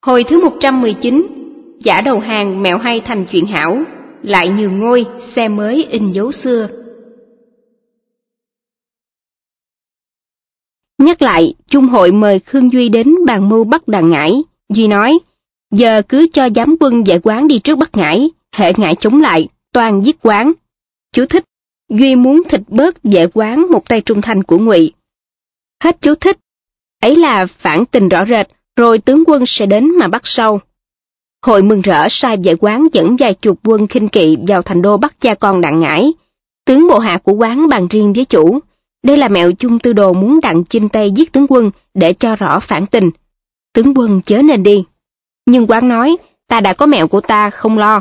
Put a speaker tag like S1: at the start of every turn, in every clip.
S1: Hồi thứ 119, giả đầu hàng mẹo hay thành chuyện hảo, lại nhường ngôi, xe mới in dấu xưa. Nhắc lại, Chung hội mời Khương Duy đến bàn mưu bắt Đàn Ngải. Duy nói, giờ cứ cho giám quân Vệ Quán đi trước bắt Ngải, hễ Ngải chống lại, toan giết Quán. Chú thích, Duy muốn thịt bớt Vệ Quán một tay trung thành của Ngụy. Hết chú thích, ấy là phản tình rõ rệt, rồi tướng quân sẽ đến mà bắt sau. Hội mừng rỡ sai Vệ Quán dẫn vài chục quân khinh kỵ vào thành đô bắt cha con Đặng Ngải. Tướng bộ hạ của Quán bàn riêng với chủ. Đây là mẹo Chung Tư Đồ muốn Đặng chinh Tây giết tướng quân để cho rõ phản tình. Tướng quân chớ nên đi. Nhưng Quán nói, ta đã có mẹo của ta, không lo.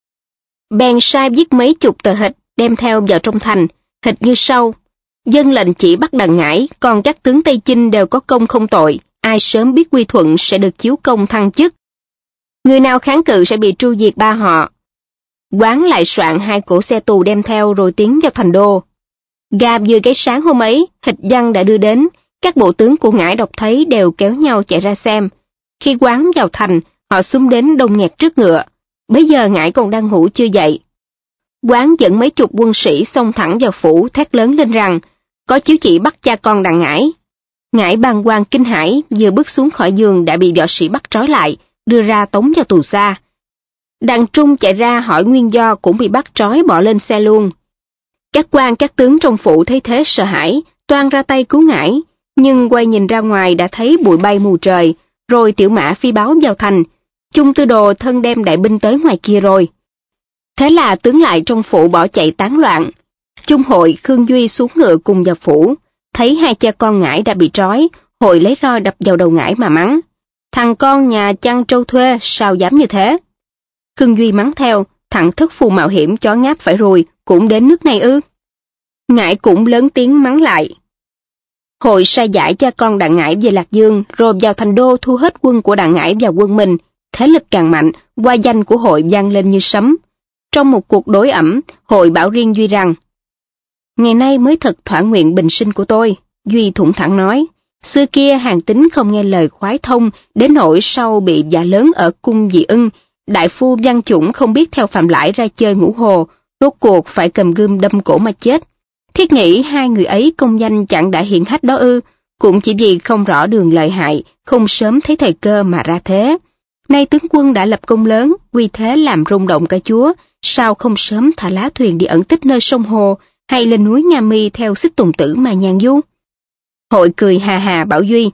S1: Bèn sai viết mấy chục tờ hịch đem theo vào trong thành, hịch như sau. Dân lệnh chỉ bắt Đặng Ngải, còn các tướng Tây Chinh đều có công không tội, ai sớm biết quy thuận sẽ được chiếu công thăng chức. Người nào kháng cự sẽ bị tru diệt ba họ. Quán lại soạn 2 cỗ xe tù đem theo rồi tiến vào thành đô. Gà vừa cái sáng hôm ấy, hịch văn đã đưa đến, các bộ tướng của Ngải đọc thấy đều kéo nhau chạy ra xem. Khi Quán vào thành, họ xúm đến đông nghẹt trước ngựa. Bấy giờ Ngải còn đang ngủ chưa dậy. Quán dẫn mấy chục quân sĩ xông thẳng vào phủ, thét lớn lên rằng, có chiếu chỉ bắt cha con Đặng Ngải. Ngải bàng hoàng kinh hãi, vừa bước xuống khỏi giường đã bị võ sĩ bắt trói lại, đưa ra tống vào tù xa. Đặng Trung chạy ra hỏi nguyên do cũng bị bắt trói bỏ lên xe luôn. Các quan các tướng trong phủ thấy thế sợ hãi, toan ra tay cứu Ngải, nhưng quay nhìn ra ngoài đã thấy bụi bay mù trời, rồi tiểu mã phi báo vào thành. Chung Tư Đồ thân đem đại binh tới ngoài kia rồi. Thế là tướng lại trong phủ bỏ chạy tán loạn. Chung hội Khương Duy xuống ngựa cùng vào phủ, thấy 2 cha con Ngải đã bị trói, hội lấy roi đập vào đầu Ngải mà mắng. Thằng con nhà chăn trâu thuê sao dám như thế? Khương Duy mắng theo, thằng thất phù mạo hiểm chó ngáp phải rồi, cũng đến nước này ư? Ngải cũng lớn tiếng mắng lại. Hội sai giải cha con Đặng Ngải về Lạc Dương, rồi vào thành đô thu hết quân của Đặng Ngải vào quân mình. Thế lực càng mạnh, oai danh của hội vang lên như sấm. Trong một cuộc đối ẩm, hội bảo riêng Duy rằng, ngày nay mới thật thỏa nguyện bình sinh của tôi. Duy thủng thẳng nói, xưa kia Hàn Tín không nghe lời khoái thông, đến nỗi sau bị dạ lớn ở cung Dị Ưng, đại phu Văn Chủng không biết theo Phạm Lãi ra chơi ngũ hồ, rốt cuộc phải cầm gươm đâm cổ mà chết. Thiết nghĩ 2 người ấy công danh chẳng đã hiển hách đó ư, cũng chỉ vì không rõ đường lợi hại, không sớm thấy thời cơ mà ra thế. Nay tướng quân đã lập công lớn, uy thế làm rung động cả chúa, sao không sớm thả lá thuyền đi ẩn tích nơi sông hồ, hay lên núi Nga Mi theo Xích Tùng Tử mà nhàn du? Hội cười hà hà bảo Duy,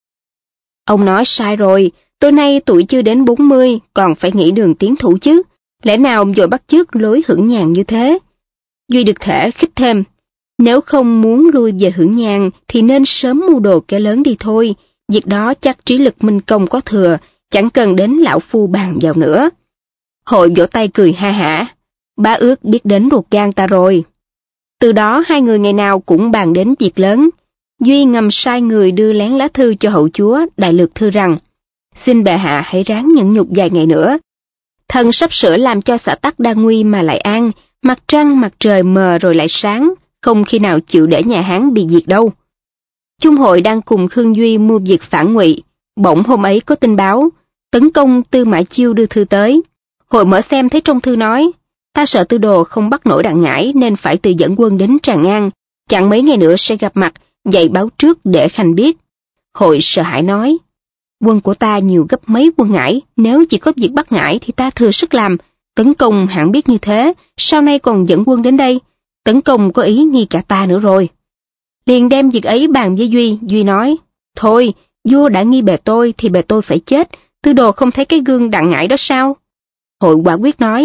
S1: ông nói sai rồi, tôi nay tuổi chưa đến 40, còn phải nghĩ đường tiến thủ chứ, lẽ nào vội bắt chước lối hưởng nhàn như thế? Duy được thể khích thêm, nếu không muốn lui về hưởng nhàn thì nên sớm mua đồ kéo lớn đi thôi, việc đó chắc trí lực minh công có thừa, chẳng cần đến lão phu bàn vào nữa. Hội vỗ tay cười ha hả, bá ước biết đến ruột gan ta rồi. Từ đó 2 người ngày nào cũng bàn đến việc lớn. Duy ngầm sai người đưa lén lá thư cho hậu chúa đại lược thư rằng, xin bệ hạ hãy ráng nhẫn nhục vài ngày nữa. Thần sắp sửa làm cho xã tắc đa nguy mà lại an, mặt trăng mặt trời mờ rồi lại sáng, không khi nào chịu để nhà Hán bị diệt đâu. Chung hội đang cùng Khương Duy mua việc phản Ngụy, bỗng hôm ấy có tin báo, tấn công Tư Mã Chiêu đưa thư tới. Hội mở xem thấy trong thư nói, ta sợ Tư Đồ không bắt nổi Đặng Ngải nên phải tự dẫn quân đến Tràng An, chẳng mấy ngày nữa sẽ gặp mặt, vậy báo trước để Khanh biết. Hội sợ hãi nói, quân của ta nhiều gấp mấy quân Ngải, nếu chỉ có việc bắt Ngải thì ta thừa sức làm, tấn công hẳn biết như thế, sau này còn dẫn quân đến đây, tấn công có ý nghi cả ta nữa rồi. Liền đem việc ấy bàn với Duy, Duy nói, thôi, vua đã nghi bề tôi thì bề tôi phải chết, Tư Đồ không thấy cái gương Đặng Ngải đó sao? Hội quả quyết nói,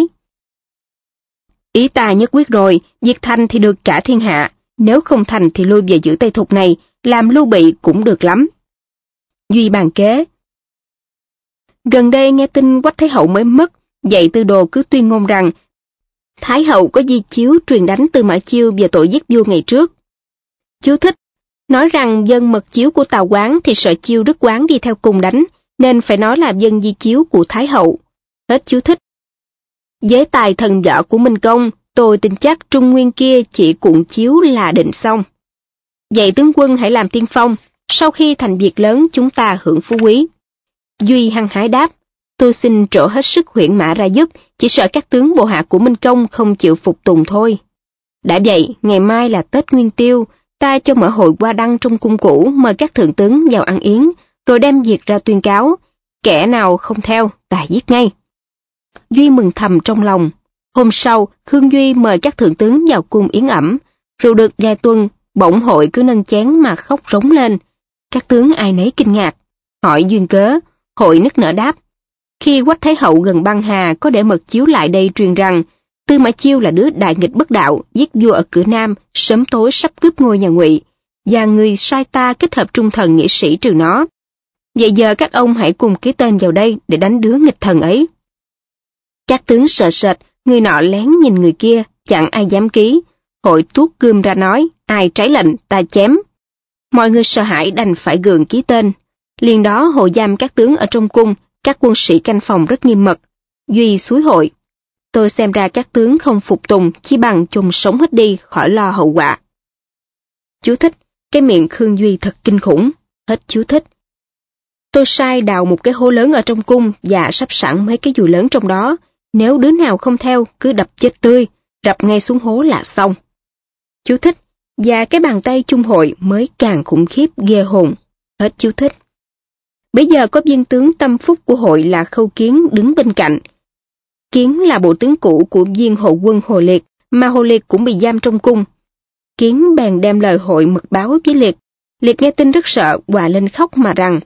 S1: ý ta nhất quyết rồi, việc thành thì được cả thiên hạ, nếu không thành thì lui về giữ Tây Thục này, làm Lưu Bị cũng được lắm. Duy bàn kế, gần đây nghe tin Quách Thái Hậu mới mất, vậy Tư Đồ cứ tuyên ngôn rằng Thái Hậu có di chiếu truyền đánh Tư Mã Chiêu về tội giết vua ngày trước. Chú thích, nói rằng dân mật chiếu của Tào Quán thì sợ Chiêu Đức Quán đi theo cùng đánh, nên phải nói là dân di chiếu của Thái Hậu. Hết chú thích. Với tài thần võ của Minh Công, tôi tin chắc Trung Nguyên kia chỉ cuộn chiếu là định xong. Vậy tướng quân hãy làm tiên phong, sau khi thành việc lớn chúng ta hưởng phú quý. Duy hăng hái đáp, tôi xin trổ hết sức huyễn mã ra giúp, chỉ sợ các tướng bộ hạ của Minh Công không chịu phục tùng thôi. Đã vậy, ngày mai là Tết Nguyên Tiêu, ta cho mở hội hoa đăng trong cung cũ mời các thượng tướng vào ăn yến, rồi đem việc ra tuyên cáo, kẻ nào không theo, ta giết ngay. Duy mừng thầm trong lòng. Hôm sau, Khương Duy mời các thượng tướng vào cung yến ẩm, rượu được vài tuần, bỗng hội cứ nâng chén mà khóc rống lên. Các tướng ai nấy kinh ngạc, hỏi duyên cớ, hội nức nở đáp. Khi Quách Thái Hậu gần băng hà có để mật chiếu lại đây truyền rằng, Tư Mã Chiêu là đứa đại nghịch bất đạo, giết vua ở cửa Nam, sớm tối sắp cướp ngôi nhà Ngụy, và người sai ta kết hợp trung thần nghĩa sĩ trừ nó. Vậy giờ các ông hãy cùng ký tên vào đây để đánh đứa nghịch thần ấy. Các tướng sợ sệt, người nọ lén nhìn người kia, chẳng ai dám ký. Hội tuốt gươm ra nói, ai trái lệnh, ta chém. Mọi người sợ hãi đành phải gượng ký tên. Liền đó hội giam các tướng ở trong cung, các quân sĩ canh phòng rất nghiêm mật. Duy xúi hội. Tôi xem ra các tướng không phục tùng, chỉ bằng chôn sống hết đi khỏi lo hậu quả. Chú thích, cái miệng Khương Duy thật kinh khủng. Hết chú thích. Tôi sai đào một cái hố lớn ở trong cung và sắp sẵn mấy cái dùi lớn trong đó. Nếu đứa nào không theo, cứ đập chết tươi, rập ngay xuống hố là xong. Chú thích, và cái bàn tay Chung Hội mới càng khủng khiếp ghê hồn. Hết chú thích. Bây giờ có viên tướng tâm phúc của hội là Khâu Kiến đứng bên cạnh. Kiến là bộ tướng cũ của viên hộ quân Hồ Liệt, mà Hồ Liệt cũng bị giam trong cung. Kiến bèn đem lời hội mật báo với Liệt. Liệt nghe tin rất sợ, òa lên khóc mà rằng,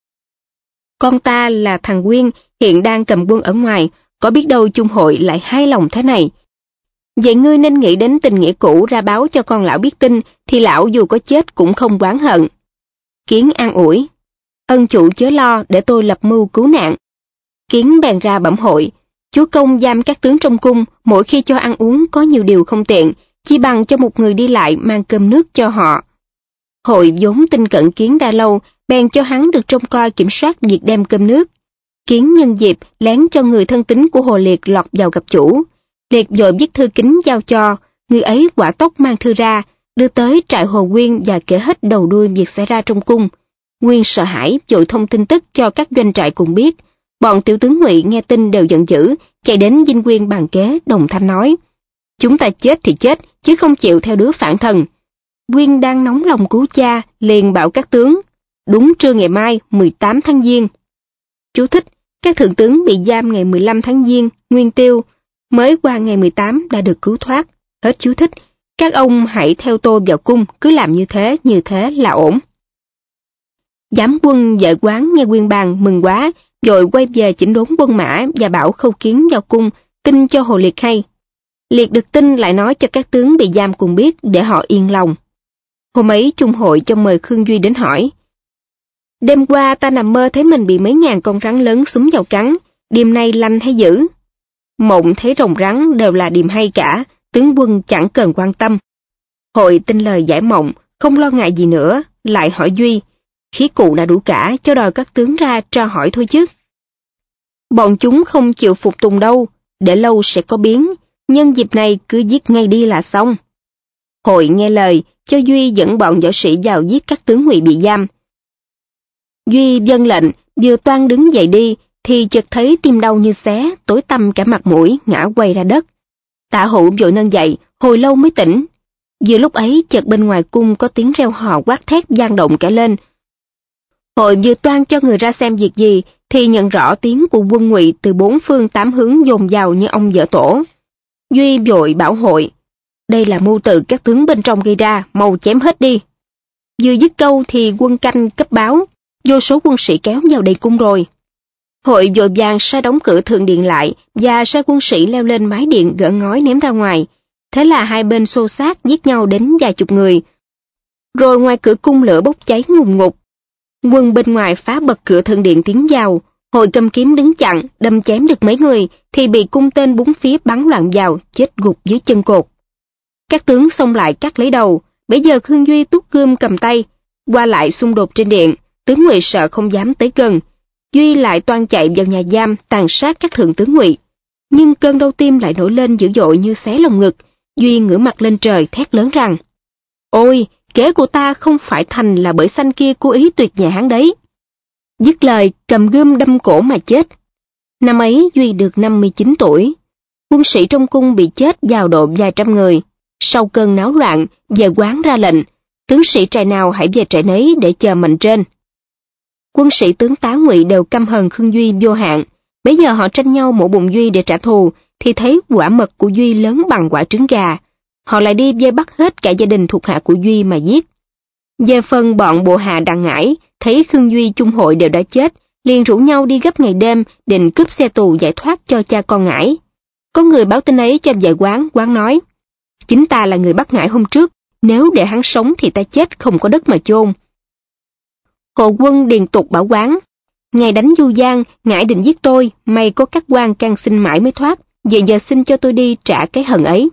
S1: con ta là thằng Quyên, hiện đang cầm quân ở ngoài, có biết đâu Chung Hội lại hài lòng thế này. Vậy ngươi nên nghĩ đến tình nghĩa cũ ra báo cho con lão biết tin, thì lão dù có chết cũng không oán hận. Kiến an ủi, ân chủ chớ lo, để tôi lập mưu cứu nạn. Kiến bèn ra bẩm hội, chúa công giam các tướng trong cung, mỗi khi cho ăn uống có nhiều điều không tiện, chỉ bằng cho một người đi lại mang cơm nước cho họ. Hội vốn tin cận Kiến đã lâu, bèn cho hắn được trông coi kiểm soát việc đem cơm nước. Kiến nhân dịp lén cho người thân tín của Hồ Liệt lọt vào gặp chủ. Liệt vội viết thư kính giao cho, người ấy quả tốc mang thư ra, đưa tới trại Hồ Nguyên và kể hết đầu đuôi việc xảy ra trong cung. Nguyên sợ hãi, vội thông tin tức cho các doanh trại cùng biết. Bọn tiểu tướng Ngụy nghe tin đều giận dữ, chạy đến dinh Nguyên bàn kế, đồng thanh nói, chúng ta chết thì chết, chứ không chịu theo đứa phản thần. Nguyên đang nóng lòng cứu cha, liền bảo các tướng, đúng trưa ngày mai, 18 tháng Giêng. Chú thích, các thượng tướng bị giam ngày 15 tháng Giêng, Nguyên Tiêu, mới qua ngày 18 đã được cứu thoát. Hết chú thích, các ông hãy theo tôi vào cung, cứ làm như thế là ổn. Giám quân Vệ Quán nghe Nguyên bàn mừng quá, vội quay về chỉnh đốn quân mã và bảo Khâu Kiến vào cung, tin cho Hồ Liệt hay. Liệt được tin lại nói cho các tướng bị giam cùng biết để họ yên lòng. Hôm ấy Chung Hội cho mời Khương Duy đến hỏi. Đêm qua ta nằm mơ thấy mình bị mấy ngàn con rắn lớn xúm vào cắn, đêm nay lanh hay dữ? Mộng thấy rồng rắn đều là điềm hay cả, tướng quân chẳng cần quan tâm. Hội tin lời giải mộng, không lo ngại gì nữa, lại hỏi Duy, khí cụ đã đủ cả, cho đòi các tướng ra tra hỏi thôi chứ. Bọn chúng không chịu phục tùng đâu, để lâu sẽ có biến, nhân dịp này cứ giết ngay đi là xong. Hội nghe lời, cho Duy dẫn bọn võ sĩ vào giết các tướng Ngụy bị giam. Duy vâng lệnh, vừa toan đứng dậy đi, thì chợt thấy tim đau như xé, tối tăm cả mặt mũi, ngã quay ra đất. Tạ Hữu vội nâng dậy, hồi lâu mới tỉnh. Vừa lúc ấy chợt bên ngoài cung có tiếng reo hò quát thét vang động cả lên. Hội vừa toan cho người ra xem việc gì, thì nhận rõ tiếng của quân Ngụy từ bốn phương tám hướng dồn vào như ông vỡ tổ. Duy vội bảo Hội, đây là mưu từ các tướng bên trong gây ra, mau chém hết đi. Vừa dứt câu thì quân canh cấp báo, vô số quân sĩ kéo vào đầy cung rồi. Hội vội vàng sai đóng cửa thượng điện lại và sai quân sĩ leo lên mái điện gỡ ngói ném ra ngoài. Thế là hai bên xô xát giết nhau đến vài chục người. Rồi ngoài cửa cung lửa bốc cháy ngùn ngụt. Quân bên ngoài phá bật cửa thượng điện tiến vào, Hội cầm kiếm đứng chặn, đâm chém được mấy người thì bị cung tên bốn phía bắn loạn vào, chết gục dưới chân cột. Các tướng xông lại cắt lấy đầu, bấy giờ Khương Duy tuốt gươm cầm tay, qua lại xung đột trên điện, tướng Ngụy sợ không dám tới gần. Duy lại toan chạy vào nhà giam tàn sát các thượng tướng Ngụy, nhưng cơn đau tim lại nổi lên dữ dội như xé lồng ngực. Duy ngửa mặt lên trời thét lớn rằng: Ôi, kế của ta không phải thành là bởi sanh kia cố ý tuyệt nhà hắn đấy. Dứt lời cầm gươm đâm cổ mà chết. Năm ấy Duy được 59 tuổi. Quân sĩ trong cung bị chết vào độ vài trăm người. Sau cơn náo loạn, về quán ra lệnh, tướng sĩ trại nào hãy về trại nấy để chờ mệnh trên. Quân sĩ tướng tá Ngụy đều căm hờn Khương Duy vô hạn. Bấy giờ họ tranh nhau mổ bụng Duy để trả thù, thì thấy quả mật của Duy lớn bằng quả trứng gà. Họ lại đi vây bắt hết cả gia đình thuộc hạ của Duy mà giết. Về phần bọn bộ hạ Đặng Ngải, thấy Khương Duy chung hội đều đã chết, liền rủ nhau đi gấp ngày đêm, định cướp xe tù giải thoát cho cha con Ngải. Có người báo tin ấy cho vệ quán, quán nói, chính ta là người bắt Ngải hôm trước, nếu để hắn sống thì ta chết không có đất mà chôn. Hộ quân Điền Tục bảo quán, ngày đánh Du Giang, Ngải định giết tôi, may có các quan can xin mãi mới thoát, vậy giờ xin cho tôi đi trả cái hận ấy.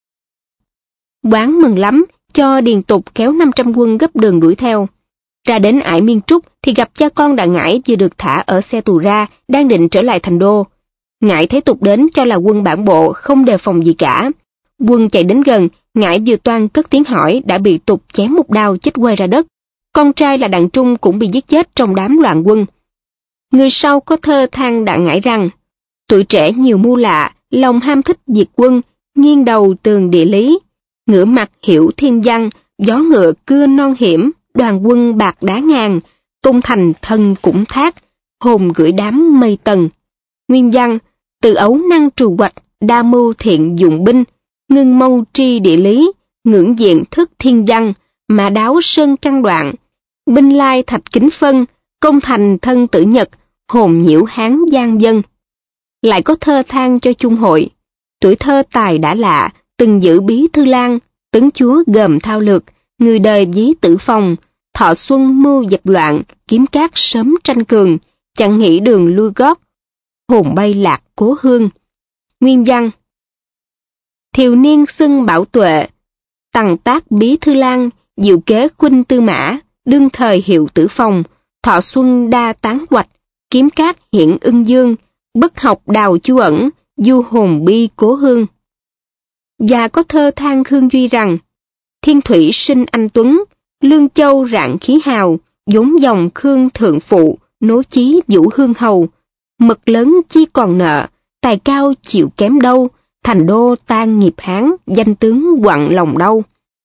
S1: Quán mừng lắm, cho Điền Tục kéo 500 quân gấp đường đuổi theo. Ra đến ải Miên Trúc thì gặp cha con Đặng Ngải vừa được thả ở xe tù ra, đang định trở lại thành đô. Ngải thấy Tục đến cho là quân bản bộ, không đề phòng gì cả. Quân chạy đến gần, Ngải vừa toan cất tiếng hỏi đã bị Tục chém một đao chết quay ra đất. Con trai là Đặng Trung cũng bị giết chết trong đám loạn quân. Người sau có thơ than Đặng Ngải rằng, tuổi trẻ nhiều mưu lạ, lòng ham thích diệt quân, nghiêng đầu tường địa lý, ngửa mặt hiểu thiên văn, gió ngựa cưa non hiểm, đoàn quân bạc đá ngàn, tung thành thân cũng thác, hồn gửi đám mây tầng. Nguyên văn, từ ấu năng trù hoạch, đa mưu thiện dụng binh, ngưng mâu tri địa lý, ngưỡng diện thức thiên văn, mã đáo sơn căn đoạn, binh lai thạch kính phân, công thành thân tử nhật, hồn nhiễu hán giang dân. Lại có thơ than cho chung hội, tuổi thơ tài đã lạ, từng giữ bí thư lang, tấn chúa gồm thao lược, người đời ví tử phòng, thọ xuân mưu dẹp loạn, kiếm cát sớm tranh cường, chẳng nghĩ đường lui gót, hồn bay lạc cố hương. Nguyên văn, thiều niên xưng bảo tuệ, tằng tác bí thư lang, diệu kế khuynh tư mã, đương thời hiệu tử phòng, thọ xuân đa tán hoạch, kiếm cát hiện ưng dương, bất học đào chu ẩn, du hồn bi cố hương. Và có thơ than Khương Duy rằng, thiên thủy sinh anh tuấn, lương châu rạng khí hào, vốn dòng Khương thượng phụ, nối chí vũ hương hầu, mật lớn chi còn nợ, tài cao chịu kém đâu, thành đô tan nghiệp hán, danh tướng quặn lòng đau.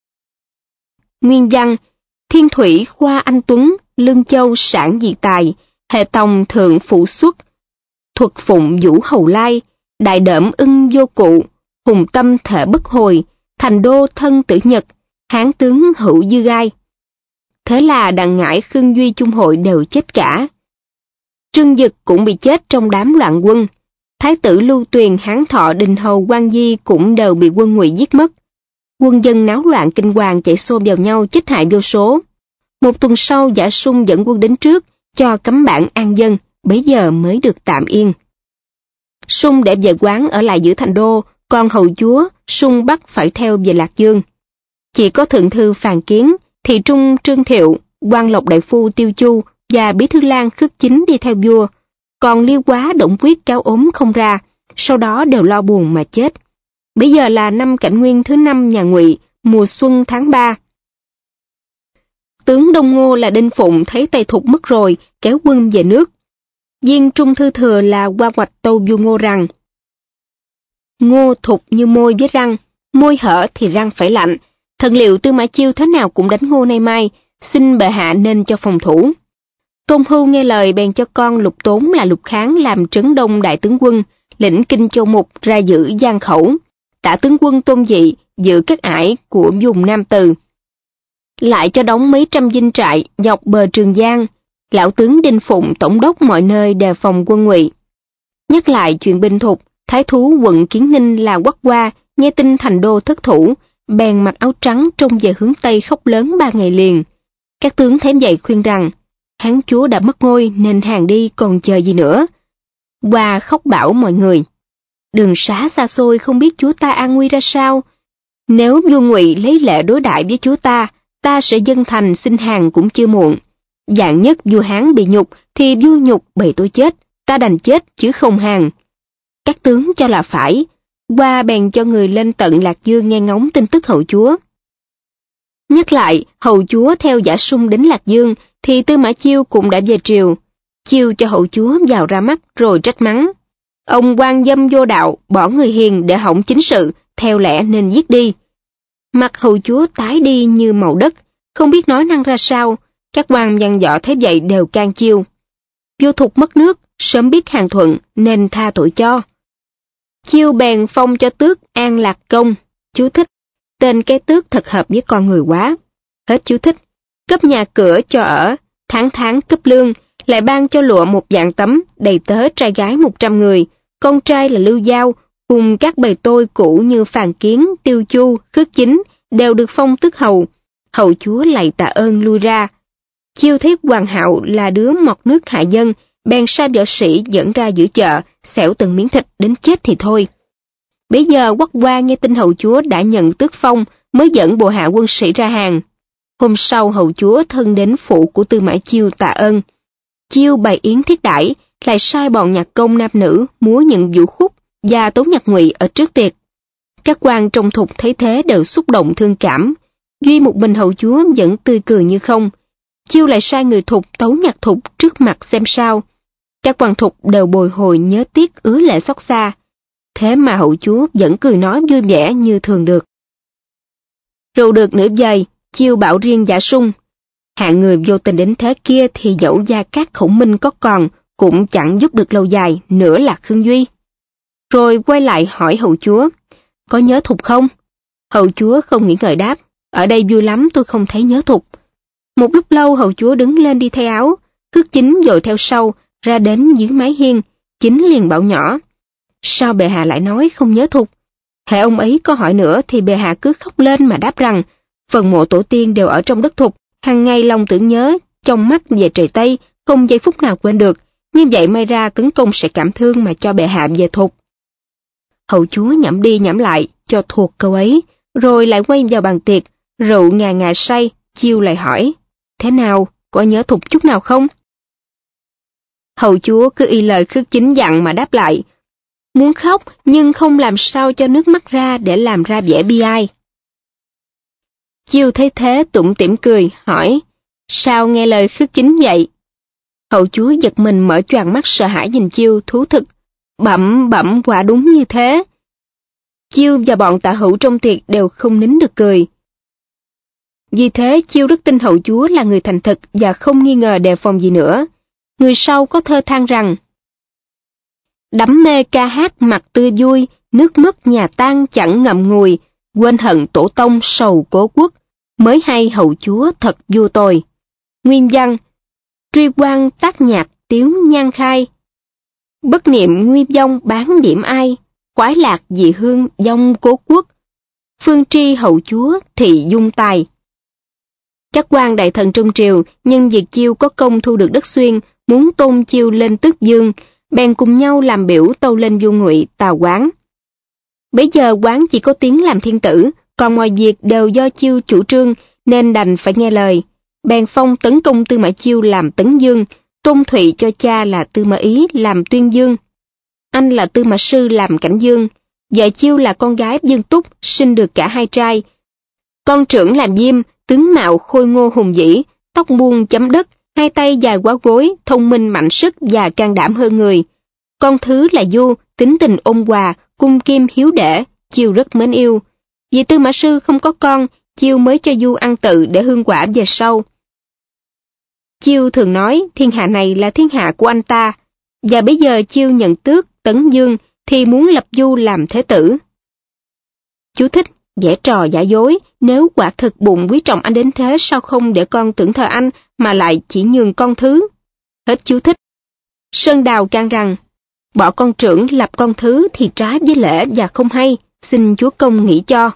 S1: Nguyên văn, thiên thủy khoa anh tuấn, lương châu sản dị tài, hệ tòng thượng phụ xuất, thuật phụng vũ hầu lai, đại đỡm ưng vô cụ, hùng tâm thể bất hồi, thành đô thân tử nhật, hán tướng hữu dư gai. Thế là Đặng Ngải Khương Duy chung hội đều chết cả. Trương Dực cũng bị chết trong đám loạn quân. Thái tử Lưu Tuyền, Hán Thọ, Đình Hầu, Quan Di cũng đều bị quân Ngụy giết mất. Quân dân náo loạn kinh hoàng chạy xô vào nhau chết hại vô số. Một tuần sau Giả Sung dẫn quân đến trước, cho cấm bản an dân, bấy giờ mới được tạm yên. Sung để về quán ở lại giữ thành đô, còn hầu chúa Sung bắt phải theo về Lạc Dương. Chỉ có thượng thư Phàn Kiến, thị trung Trương Thiệu, quan lộc đại phu Tiêu Chu và bí thư lang Khước Chính đi theo vua, còn Liêu Quá, Động Quyết cáo ốm không ra, sau đó đều lo buồn mà chết. Bây giờ là năm Cảnh Nguyên thứ 5 nhà Ngụy, mùa xuân tháng 3. Tướng Đông Ngô là Đinh Phụng thấy Tây Thục mất rồi, kéo quân về nước. Viên Trung Thư Thừa là Qua Hoạch tâu vua Ngô rằng, Ngô thục như môi với răng, môi hở thì răng phải lạnh, thần liệu Tư Mã Chiêu thế nào cũng đánh Ngô nay mai, xin bệ hạ nên cho phòng thủ. Tôn Hưu nghe lời bèn cho con Lục Tốn là Lục Kháng làm trấn đông đại tướng quân, lĩnh Kinh Châu Mục ra giữ Giang Khẩu, tả tướng quân Tôn Dị giữ các ải của vùng Nam Từ. Lại cho đóng mấy trăm dinh trại dọc bờ Trường Giang, lão tướng Đinh Phụng tổng đốc mọi nơi đề phòng quân Ngụy. Nhắc lại chuyện binh thục, thái thú quận Kiến Ninh là Quắc Qua nghe tin thành đô thất thủ, bèn mặc áo trắng trông về hướng Tây khóc lớn 3 ngày liền. Các tướng thấy vậy khuyên rằng, Hán chúa đã mất ngôi nên hàng đi còn chờ gì nữa. Qua khóc bảo mọi người, đường xá xa xôi không biết chúa ta an nguy ra sao. Nếu vua Ngụy lấy lệ đối đãi với chúa ta sẽ dâng thành xin hàng cũng chưa muộn. Vạn nhất vua Hán bị nhục thì vua nhục bầy tôi chết, ta đành chết chứ không hàng. Các tướng cho là phải, Qua bèn cho người lên tận Lạc Dương nghe ngóng tin tức hậu chúa. Nhắc lại, hầu chúa theo Giả Sung đến Lạc Dương, thì Tư Mã Chiêu cũng đã về triều. Chiêu cho hậu chúa vào ra mắt rồi trách mắng. Ông quan dâm vô đạo, bỏ người hiền để hỏng chính sự, theo lẽ nên giết đi. Mặt hậu chúa tái đi như màu đất, không biết nói năng ra sao, các quan văn võ thấy vậy đều can Chiêu. Vua Thục mất nước, sớm biết hàng thuận nên tha tội cho. Chiêu bèn phong cho tước An Lạc Công. Chú thích, tên cái tước thật hợp với con người quá. Hết chú thích. Cấp nhà cửa cho ở, tháng cấp lương, lại ban cho lụa 1 vạn tấm, đầy tớ trai gái 100 người, con trai là Lưu Giao, cùng các bầy tôi cũ như Phàn Kiến, Tiêu Chu, Khước Chính, đều được phong tước hầu. Hầu chúa lạy tạ ơn lui ra. Chiêu thấy Hoàng Hạo là đứa mọt nước hại dân, bèn sai võ sĩ dẫn ra giữa chợ, xẻo từng miếng thịt đến chết thì thôi. Bấy giờ Quắc Qua nghe tin hầu chúa đã nhận tước phong, mới dẫn bộ hạ quân sĩ ra hàng. Hôm sau hầu chúa thân đến phủ của Tư Mã Chiêu tạ ơn. Chiêu bày yến thiết đãi, lại sai bọn nhạc công nam nữ múa những vũ khúc và tấu nhạc ngụy ở trước tiệc. Các quan trong thục thấy thế đều xúc động thương cảm, duy một mình hầu chúa vẫn tươi cười như không. Chiêu lại sai người thục tấu nhạc thục trước mặt xem sao. Các quan thục đều bồi hồi nhớ tiếc ứa lệ xót xa. Thế mà hậu chúa vẫn cười nói vui vẻ như thường được. Rượu được nửa vời, Chiêu bảo riêng Giả Sung. Hạng người vô tình đến thế kia thì dẫu Gia Cát Khổng Minh có còn, cũng chẳng giúp được lâu dài, nữa là Khương Duy. Rồi quay lại hỏi hậu chúa, có nhớ thục không? Hậu chúa không nghĩ ngợi đáp, ở đây vui lắm tôi không thấy nhớ thục. Một lúc lâu hậu chúa đứng lên đi thay áo, Khước Chính dội theo sau, ra đến dưới mái hiên, Chính liền bảo nhỏ. Sao bệ hạ lại nói không nhớ thục? Hễ ông ấy có hỏi nữa thì bệ hạ cứ khóc lên mà đáp rằng, phần mộ tổ tiên đều ở trong đất thục, hàng ngày lòng tưởng nhớ, trong mắt về trời Tây, không giây phút nào quên được, như vậy may ra Tấn Công sẽ cảm thương mà cho bệ hạ về thục. Hậu chúa nhẩm đi nhẩm lại, cho thuộc câu ấy, rồi lại quay vào bàn tiệc, rượu ngà ngà say, Chiêu lại hỏi, thế nào, có nhớ thục chút nào không? Hậu chúa cứ y lời Khước Chính dặn mà đáp lại, muốn khóc nhưng không làm sao cho nước mắt ra để làm ra vẻ bi ai. Chiêu thấy thế tủm tỉm cười, hỏi, sao nghe lời Khước Chính vậy? Hậu chúa giật mình mở choàng mắt sợ hãi nhìn Chiêu thú thực, bẩm quả đúng như thế. Chiêu và bọn Tạ Hữu trong tiệc đều không nín được cười. Vì thế Chiêu rất tin hậu chúa là người thành thực và không nghi ngờ đề phòng gì nữa. Người sau có thơ than rằng, đắm mê ca hát mặt tươi vui, nước mất nhà tan chẳng ngậm ngùi, quên hận tổ tông sầu cố quốc, mới hay hậu chúa thật vua tồi. Nguyên văn, truy quan tác nhạc tiếu nhan khai, bất niệm nguyên vong bán điểm ai, khoái lạc dị hương vong cố quốc, phương tri hậu chúa thì dung tài. Các quan đại thần trong triều nhân việc Chiêu có công thu được đất Xuyên, muốn tôn Chiêu lên tước dương, bèn cùng nhau làm biểu tâu lên vua Ngụy Tào Quán. Bấy giờ Quán chỉ có tiếng làm thiên tử, còn mọi việc đều do Chiêu chủ trương nên đành phải nghe lời. Bèn phong Tấn Công Tư Mã Chiêu làm Tấn Dương, Tôn Thụy cho cha là Tư Mã Ý làm Tuyên Dương, anh là Tư Mã Sư làm Cảnh Dương. Vợ Chiêu là con gái Dương Túc, sinh được cả 2 trai. Con trưởng làm Diêm, tướng mạo khôi ngô hùng vĩ, tóc buông chấm đất, 2 tay dài quá gối, thông minh mạnh sức và can đảm hơn người. Con thứ là Du, tính tình ôn hòa, cung kim hiếu đệ, Chiêu rất mến yêu. Vì Tư Mã Sư không có con, Chiêu mới cho Du ăn tự để hương quả về sau. Chiêu thường nói thiên hạ này là thiên hạ của anh ta, và bây giờ Chiêu nhận tước Tấn Dương thì muốn lập Du làm thế tử. Chú thích, vẽ trò giả dối, nếu quả thực bụng quý trọng anh đến thế sao không để con tưởng thờ anh mà lại chỉ nhường con thứ. Hết chú thích. Sơn Đào can rằng, bỏ con trưởng lập con thứ thì trái với lễ và không hay, xin chúa công nghĩ cho.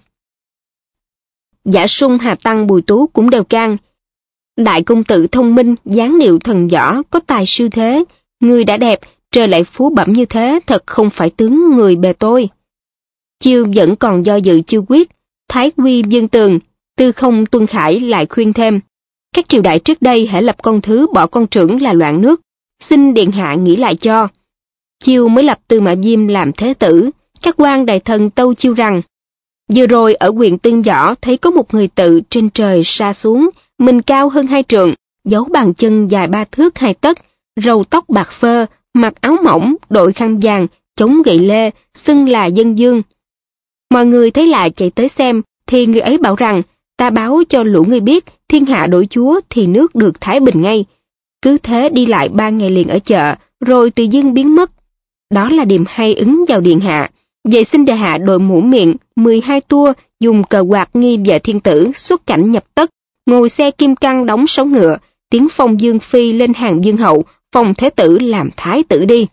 S1: Giả Sung, Hà Tăng, Bùi Tú cũng đều can. Đại công tử thông minh, dáng điệu thần võ, có tài siêu thế, người đã đẹp, trời lại phú bẩm như thế, thật không phải tướng người bề tôi. Chiêu vẫn còn do dự chưa quyết, Thái Quy Dương Tường, Tư Không Tuân Khải lại khuyên thêm, các triều đại trước đây hễ lập con thứ bỏ con trưởng là loạn nước, xin điện hạ nghĩ lại cho. Chiêu mới lập Tư Mã Diêm làm thế tử, các quan đại thần tâu Chiêu rằng, vừa rồi ở huyện Tương Võ thấy có một người tự trên trời sa xuống, mình cao hơn 2 trượng, dấu bàn chân dài 3 thước 2 tấc, râu tóc bạc phơ, mặc áo mỏng, đội khăn vàng, chống gậy lê, xưng là Dân Dương. Mọi người thấy lạ chạy tới xem, thì người ấy bảo rằng, ta báo cho lũ người biết, thiên hạ đổi chúa thì nước được thái bình ngay. Cứ thế đi lại 3 ngày liền ở chợ, rồi tự dưng biến mất. Đó là điềm hay ứng vào điện hạ. Vậy xin đề hạ đội mũ miệng, 12 tua, dùng cờ quạt nghi vệ thiên tử, xuất cảnh nhập tất, ngồi xe kim cang đóng 6 ngựa, tiến phong Dương Phi lên hàng Dương Hậu, phong Thế Tử làm Thái Tử đi.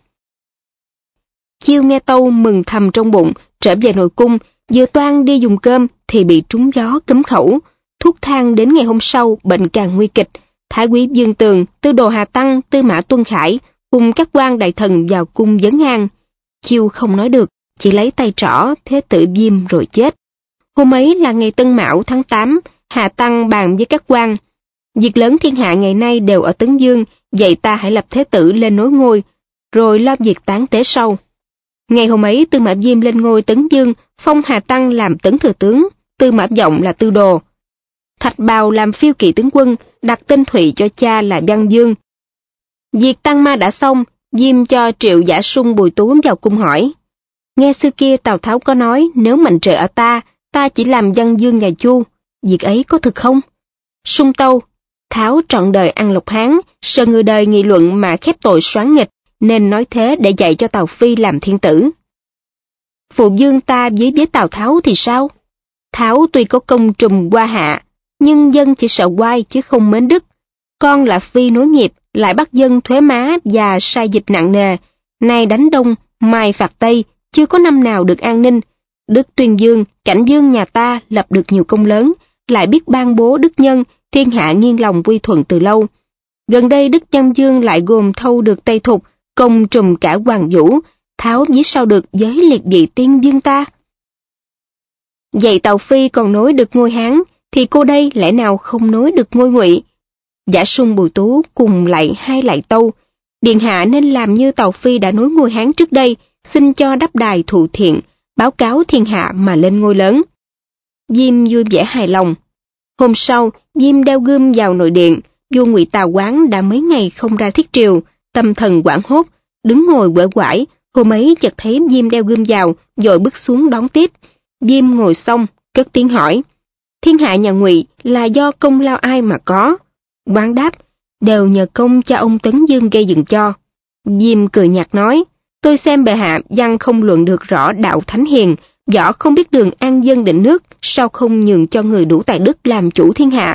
S1: Chiêu nghe tâu mừng thầm trong bụng, trở về nội cung, vừa toan đi dùng cơm thì bị trúng gió cấm khẩu. Thuốc thang đến ngày hôm sau, bệnh càng nguy kịch. Thái úy Dương Tường, Tư đồ Hà Tăng, Tư mã Tuân Khải cùng các quan đại thần vào cung vấn an. Chiêu không nói được, chỉ lấy tay trỏ Thế Tử Diêm rồi chết. Hôm ấy là ngày Tân Mão tháng 8, Hà Tăng bàn với các quan. Việc lớn thiên hạ ngày nay đều ở Tấn Dương, vậy ta hãy lập Thế Tử lên nối ngôi, rồi lo việc tán tế sau. Ngày hôm ấy Tư Mã Diêm lên ngôi Tấn Dương, phong Hà Tăng làm Tấn Thừa Tướng, Tư Mã Vọng là Tư Đồ. Thạch Bào làm Phiêu Kỵ Tướng Quân, đặt tên Thụy cho cha là Văn Dương. Việc Tăng Ma đã xong, Diêm cho Triệu Giả Sung Bùi Tú vào cung hỏi. Nghe xưa kia Tào Tháo có nói nếu mệnh trời ở ta chỉ làm Văn Dương nhà Chu, việc ấy có thực không? Sung tâu, Tháo trọn đời ăn lộc hán, sợ người đời nghị luận mà khép tội soán nghịch, nên nói thế để dạy cho Tào Phi làm thiên tử. Phụ vương ta với Tào Tháo thì sao? Tháo tuy có công trùm qua hạ, nhưng dân chỉ sợ oai chứ không mến đức. Con là Phi nối nghiệp, lại bắt dân thuế má và sai dịch nặng nề. Nay đánh Đông, mai phạt Tây, chưa có năm nào được an ninh. Đức Tuyên Dương, Cảnh Dương nhà ta lập được nhiều công lớn, lại biết ban bố đức nhân, thiên hạ nghiêng lòng vui thuận từ lâu. Gần đây Đức Văn Dương lại gồm thâu được Tây Thục, công trùm cả Hoàng Vũ, Tháo dí sao được với liệt vị tiên vương ta. Vậy Tào Phi còn nối được ngôi Hán, thì cô đây lẽ nào không nối được ngôi Ngụy? Giả Sung Bùi Tú cùng lại hai lại tâu, điện hạ nên làm như Tào Phi đã nối ngôi Hán trước đây, xin cho đắp đài thụ thiện, báo cáo thiên hạ mà lên ngôi lớn. Diêm vui vẻ hài lòng. Hôm sau, Diêm đeo gươm vào nội điện, vua Ngụy Tào Quán đã mấy ngày không ra thiết triều, tâm thần hoảng hốt, đứng ngồi quể quải. Hôm ấy chợt thấy Diêm đeo gươm vào, vội bước xuống đón tiếp. Diêm ngồi xong, cất tiếng hỏi, thiên hạ nhà Ngụy là do công lao ai mà có? Quán đáp, đều nhờ công cha ông Tấn Dương gây dựng cho. Diêm cười nhạt nói, tôi xem bệ hạ văn không luận được rõ đạo thánh hiền, võ không biết đường an dân định nước, sao không nhường cho người đủ tài đức làm chủ thiên hạ?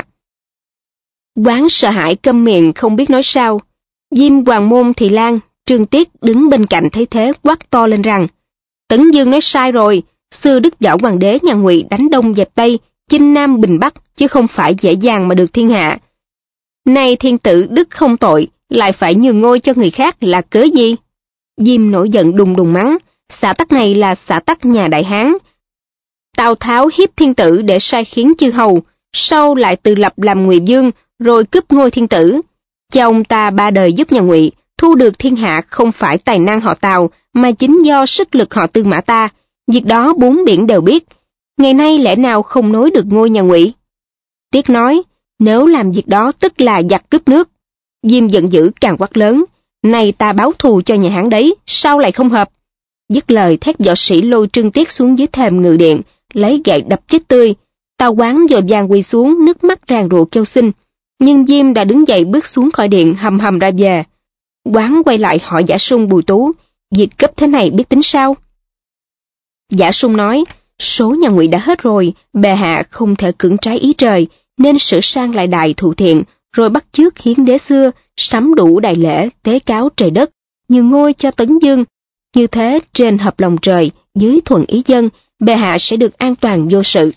S1: Quán sợ hãi câm miệng không biết nói sao. Diêm Hoàng môn Thị Lan, Trương Tiết đứng bên cạnh thấy thế quát to lên rằng, Tấn Dương nói sai rồi, xưa Đức Võ Hoàng đế nhà Ngụy đánh Đông dẹp Tây, chinh Nam bình Bắc, chứ không phải dễ dàng mà được thiên hạ. Nay thiên tử đức không tội, lại phải nhường ngôi cho người khác là cớ gì? Diêm nổi giận đùng đùng mắng, xã tắc này là xã tắc nhà Đại Hán. Tào Tháo hiếp thiên tử để sai khiến chư hầu, sau lại tự lập làm Ngụy Vương, rồi cướp ngôi thiên tử. Cha ông ta 3 đời giúp nhà Ngụy, thu được thiên hạ không phải tài năng họ Tào, mà chính do sức lực họ Tư Mã ta. Việc đó 4 biển đều biết. Ngày nay lẽ nào không nối được ngôi nhà Ngụy? Tiết nói, nếu làm việc đó tức là giặc cướp nước. Diêm giận dữ càng quát lớn, này ta báo thù cho nhà Hán đấy, sao lại không hợp? Dứt lời thét võ sĩ lôi Trương Tiết xuống dưới thềm ngự điện, lấy gậy đập chết tươi. Tào Quán vội vàng quỳ xuống, nước mắt ràn rụa kêu xin. Nhưng Diêm đã đứng dậy bước xuống khỏi điện hầm hầm ra về. Quán quay lại hỏi Giả Sung Bùi Tú, việc cấp thế này biết tính sao? Giả Sung nói, số nhà Ngụy đã hết rồi, bệ hạ không thể cưỡng trái ý trời, nên sửa sang lại đài thụ thiện, rồi bắt chước hiến đế xưa, sắm đủ đại lễ, tế cáo trời đất, nhường ngôi cho Tấn Dương. Như thế, trên hợp lòng trời, dưới thuận ý dân, bệ hạ sẽ được an toàn vô sự.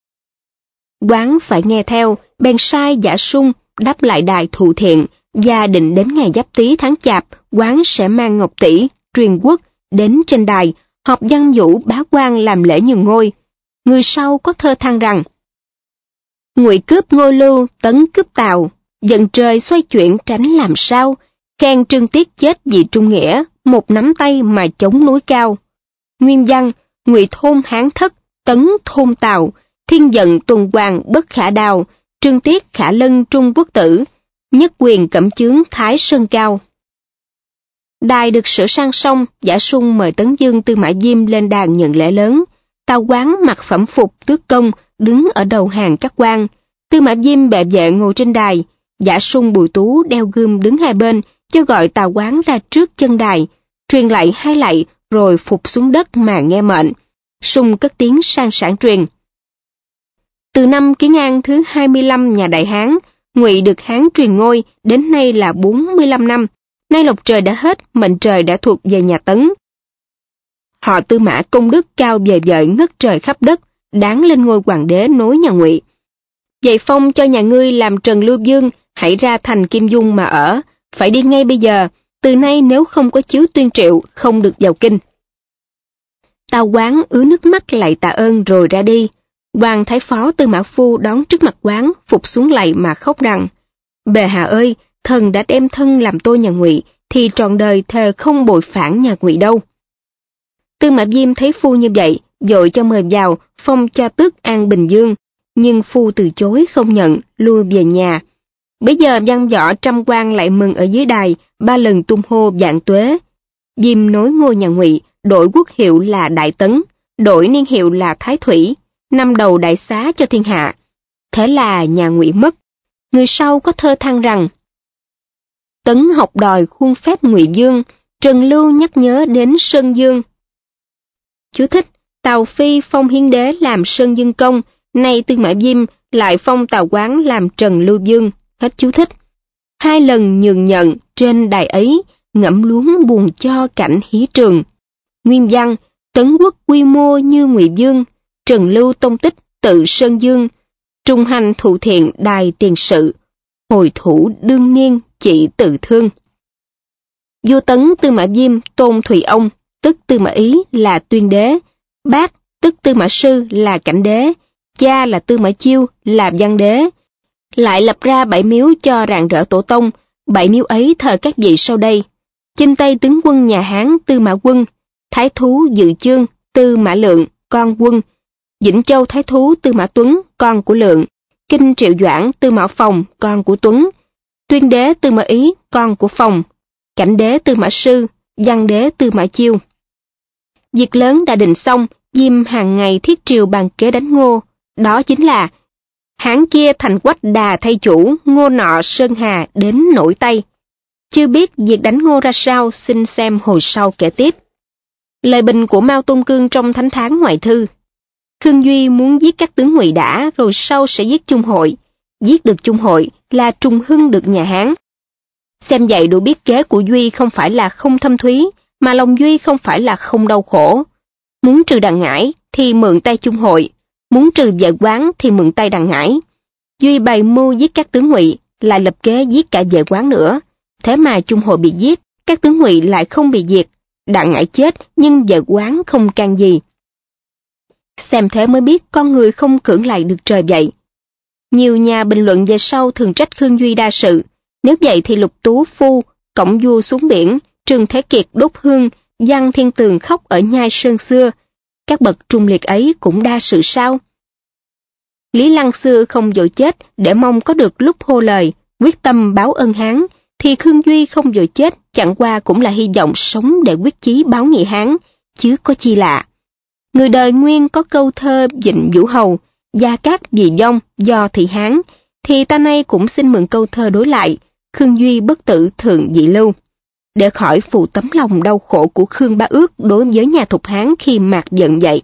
S1: Quán phải nghe theo, bèn sai Giả Sung đắp lại đài thụ thiện, và định đến ngày Giáp Tý tháng Chạp, Quán sẽ mang ngọc tỷ, truyền quốc, đến trên đài, họp văn vũ bá quan làm lễ nhường ngôi. Người sau có thơ than rằng, Ngụy cướp ngôi Lưu, Tấn cướp Tào, giận trời xoay chuyển tránh làm sao, khen Trương Tiết chết vì trung nghĩa, một nắm tay mà chống núi cao. Nguyên văn, Ngụy thôn Hán thất, Tấn thôn Tào, thiên giận tuần hoàng bất khả đào, Trương Tiết khả lân trung quốc tử, nhất quyền cẩm chướng Thái Sơn cao. Đài được sửa sang xong, Giả Sung mời Tấn Dương Tư Mã Diêm lên đàn nhận lễ lớn. Tào Quán mặc phẩm phục tước công, đứng ở đầu hàng các quan. Tư Mã Diêm bệ vệ ngồi trên đài, Giả Sung Bùi Tú đeo gươm đứng hai bên, cho gọi Tào Quán ra trước chân đài, truyền lạy hai lạy rồi phục xuống đất mà nghe mệnh. Sung cất tiếng sang sảng truyền: Từ năm Kiến An thứ 25 nhà Đại Hán, Ngụy được Hán truyền ngôi, đến nay là 45 năm. Nay lộc trời đã hết, mệnh trời đã thuộc về nhà Tấn. Họ Tư Mã công đức cao vời vợi ngất trời khắp đất, đáng lên ngôi hoàng đế nối nhà Ngụy. Vậy phong cho nhà ngươi làm Trần Lưu Dương, hãy ra thành Kim Dung mà ở, phải đi ngay bây giờ, từ nay nếu không có chiếu tuyên triệu, không được vào kinh. Tào Quán ứa nước mắt lạy tạ ơn rồi ra đi. Hoàng thái phó Tư Mã Phu đón trước mặt Quán, phục xuống lạy mà khóc rằng: Bệ hạ ơi, thần đã đem thân làm tôi nhà Ngụy, thì trọn đời thề không bội phản nhà Ngụy đâu. Tư Mã Diêm thấy Phu như vậy, vội cho mời vào, phong cho tước An Bình Dương, nhưng Phu từ chối không nhận, lui về nhà. Bấy giờ văn võ trăm quan lại mừng ở dưới đài, 3 lần tung hô vạn tuế. Diêm nối ngôi nhà Ngụy, đổi quốc hiệu là Đại Tấn, đổi niên hiệu là Thái Thủy, năm đầu đại xá cho thiên hạ. Thế là nhà Ngụy mất. Người sau có thơ than rằng: Tấn học đòi khuôn phép Ngụy Dương, Trần Lưu nhắc nhớ đến Sơn Dương. Chú thích: Tào Phi phong Hiến Đế làm Sơn Dương công, nay Tư Mã Diêm lại phong Tào Quán làm Trần Lưu Dương. Hết chú thích. 2 lần nhường nhận trên đài ấy, ngẫm luống buồn cho cảnh hí trường. Nguyên văn: Tấn quốc quy mô như Ngụy Dương, Trần Lưu tông tích tự Sơn Dương, trung hành thụ thiện đài tiền sự, hồi thủ đương niên chỉ tự thương. Vua Tấn Tư Mã Diêm tôn Thùy Ông, tức Tư Mã Ý là tuyên đế, bác tức Tư Mã Sư là cảnh đế, cha là Tư Mã Chiêu là văn đế. Lại lập ra 7 miếu cho rạng rỡ tổ tông, 7 miếu ấy thờ các vị sau đây: Chinh Tây tướng quân nhà Hán Tư Mã Quân, Thái thú Dự Chương Tư Mã Lượng con Quân, Vĩnh Châu Thái thú Tư Mã Tuấn con của Lượng, Kinh Triệu Doãn Tư Mã Phòng con của Tuấn, Tuyên đế Tư Mã Ý con của Phòng, Cảnh đế Tư Mã Sư, Văn đế Tư Mã Chiêu. Việc lớn đã định xong, Diêm hàng ngày thiết triều bàn kế đánh Ngô, đó chính là: Hán kia thành Quách Đà thay chủ, Ngô nọ Sơn Hà đến nổi tay. Chưa biết việc đánh Ngô ra sao, xin xem hồi sau kể tiếp. Lời bình của Mao Tôn Cương trong Thánh Thán Ngoại Thư: Khương Duy muốn giết các tướng Ngụy đã, rồi sau sẽ giết Chung Hội. Giết được Chung Hội là trùng hưng được nhà Hán. Xem vậy đủ biết kế của Duy không phải là không thâm thúy, mà lòng Duy không phải là không đau khổ. Muốn trừ Đặng Ngải thì mượn tay Chung Hội, muốn trừ Vệ Quán thì mượn tay Đặng Ngải. Duy bày mưu giết các tướng Ngụy, lại lập kế giết cả Vệ Quán nữa. Thế mà Chung Hội bị giết, các tướng Ngụy lại không bị diệt. Đặng Ngải chết nhưng Vệ Quán không can gì. Xem thế mới biết con người không cưỡng lại được trời vậy. Nhiều nhà bình luận về sau thường trách Khương Duy đa sự. Nếu vậy thì Lục Tú Phu, Cổng Vua xuống biển, Trương Thế Kiệt đốt hương, Văn Thiên Tường khóc ở nhai sơn xưa. Các bậc trung liệt ấy cũng đa sự sao? Lý Lăng xưa không vội chết để mong có được lúc hô lời, quyết tâm báo ơn Hán, thì Khương Duy không vội chết chẳng qua cũng là hy vọng sống để quyết chí báo nghị Hán, chứ có chi lạ. Người đời nguyên có câu thơ Vịnh Vũ Hầu, Gia Cát vì vong do thị Hán, thì ta nay cũng xin mượn câu thơ đối lại, Khương Duy bất tử thượng dị lưu, để khỏi phụ tấm lòng đau khổ của Khương Bá Ước đối với nhà Thục Hán khi mạt giận vậy.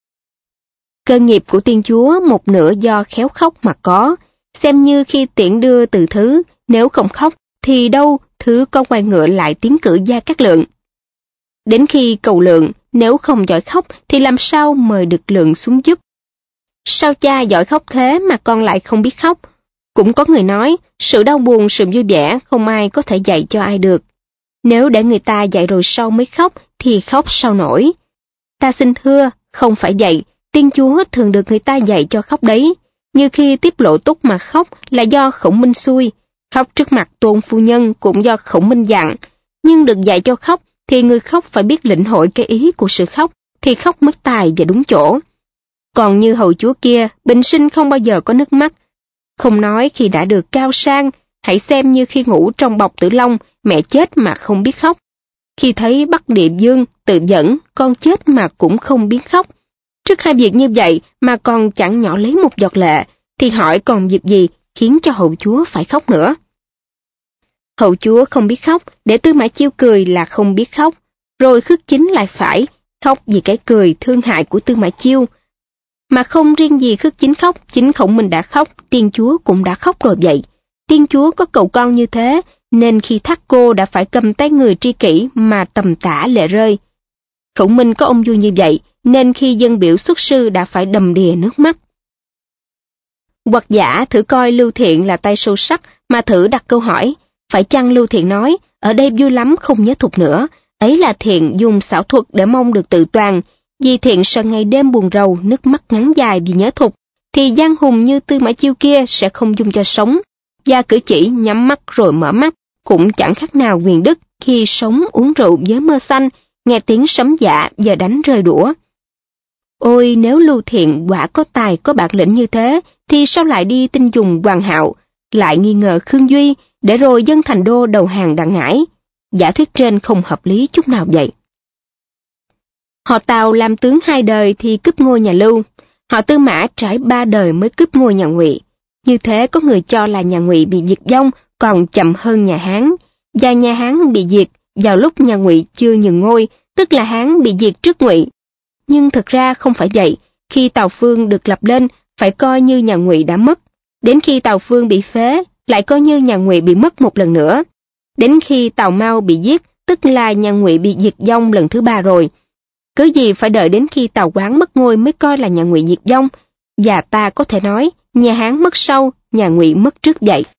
S1: Cơ nghiệp của tiên chúa một nửa do khéo khóc mà có, xem như khi tiễn đưa từ Thứ, nếu không khóc thì đâu Thứ có quay ngựa lại tiến cử Gia Cát Lượng. Đến khi cầu Lượng, nếu không giỏi khóc thì làm sao mời được Lượng xuống giúp. Sao cha giỏi khóc thế mà con lại không biết khóc? Cũng có người nói, sự đau buồn, sự vui vẻ không ai có thể dạy cho ai được. Nếu để người ta dạy rồi sau mới khóc thì khóc sao nổi. Ta xin thưa, không phải vậy, tiên chúa thường được người ta dạy cho khóc đấy. Như khi tiếp Lộ Túc mà khóc là do Khổng Minh xui, khóc trước mặt Tôn phu nhân cũng do Khổng Minh dặn. Nhưng được dạy cho khóc thì người khóc phải biết lĩnh hội cái ý của sự khóc, thì khóc mất tài và đúng chỗ. Còn như hầu chúa kia, bình sinh không bao giờ có nước mắt. Không nói khi đã được cao sang, hãy xem như khi ngủ trong bọc tử long, mẹ chết mà không biết khóc. Khi thấy Bắc Địa Dương tự dẫn con chết mà cũng không biết khóc, trước hai việc như vậy mà còn chẳng nhỏ lấy một giọt lệ, thì hỏi còn việc gì khiến cho hậu chúa phải khóc nữa. Hậu chúa không biết khóc, để Tư Mã Chiêu cười là không biết khóc, rồi Khước Chính lại phải khóc vì cái cười thương hại của Tư Mã Chiêu. Mà không riêng gì Khước Chính khóc, chính Khổng Minh đã khóc, Tiên chúa cũng đã khóc rồi vậy. Tiên chúa có cậu con như thế, nên khi thác cô đã phải cầm tay người tri kỷ mà tầm tã lệ rơi. Khổng Minh có ông vua như vậy, nên khi dân biểu xuất sư đã phải đầm đìa nước mắt. Hoặc giả thử coi Lưu Thiện là tay sâu sắc mà thử đặt câu hỏi, phải chăng Lưu Thiện nói, ở đây vui lắm không nhớ thục nữa, ấy là Thiện dùng xảo thuật để mong được tự toàn, vì Thiện sợ ngày đêm buồn rầu, nước mắt ngắn dài vì nhớ thục, thì giang hùng như Tư Mã Chiêu kia sẽ không dung cho sống, và cử chỉ nhắm mắt rồi mở mắt, cũng chẳng khác nào Huyền Đức khi sống uống rượu với mơ xanh, nghe tiếng sấm dạ giờ đánh rơi đũa. Ôi nếu Lưu Thiện quả có tài có bản lĩnh như thế, thì sao lại đi tin dùng Hoàng Hạo, lại nghi ngờ Khương Duy, để rồi dân thành đô đầu hàng Đặng Ngải. Giả thuyết trên không hợp lý chút nào vậy. Họ Tào làm tướng 2 đời thì cướp ngôi nhà Lưu, họ Tư Mã trải 3 đời mới cướp ngôi nhà Ngụy. Như thế có người cho là nhà Ngụy bị diệt vong còn chậm hơn nhà Hán, và nhà Hán bị diệt vào lúc nhà Ngụy chưa nhường ngôi, tức là Hán bị diệt trước Ngụy. Nhưng thực ra không phải vậy, khi Tào Phương được lập lên phải coi như nhà Ngụy đã mất, đến khi Tào Phương bị phế lại coi như nhà Ngụy bị mất một lần nữa. Đến khi Tào Mao bị giết, tức là nhà Ngụy bị diệt vong lần thứ 3 rồi. Cứ gì phải đợi đến khi Tào Quán mất ngôi mới coi là nhà Ngụy diệt vong, và ta có thể nói nhà Hán mất sau, nhà Ngụy mất trước vậy.